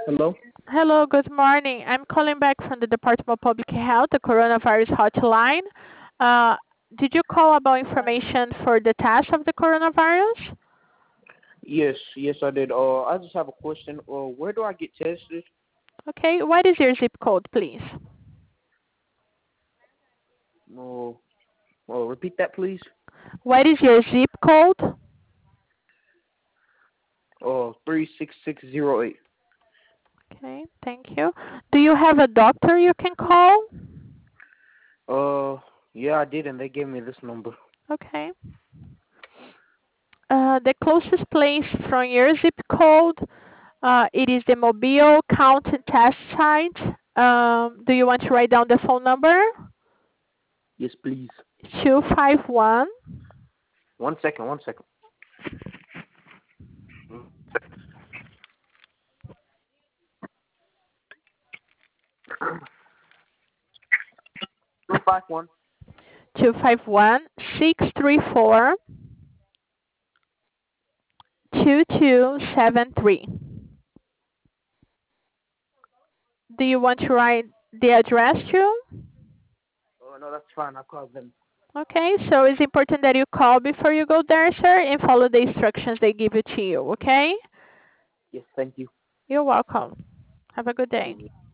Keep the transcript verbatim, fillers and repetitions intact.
Hello? Hello, good morning. I'm calling back from the Department of Public Health, the coronavirus hotline. Uh, did you call about information for the test of the coronavirus? Yes, yes, I did. Uh, I just have a question. Uh, where do I get tested? Okay, what is your zip code, please? No. Uh, repeat that, please. What is your zip code? Uh, three six six zero eight. Okay, thank you. Do you have a doctor you can call? Uh, yeah, I did, and they gave me this number. Okay. Uh, the closest place from your zip code, uh, it is the Mobile County Test Site. Um, do you want to write down the phone number? Yes, please. two five one. One second, one second. Two five one. Two five one six three four two two seven three. Do you want to write the address too? Oh no, that's fine. I called them. Okay, so it's important that you call before you go there, sir, and follow the instructions they give you to you, okay? Yes, thank you. You're welcome. Have a good day.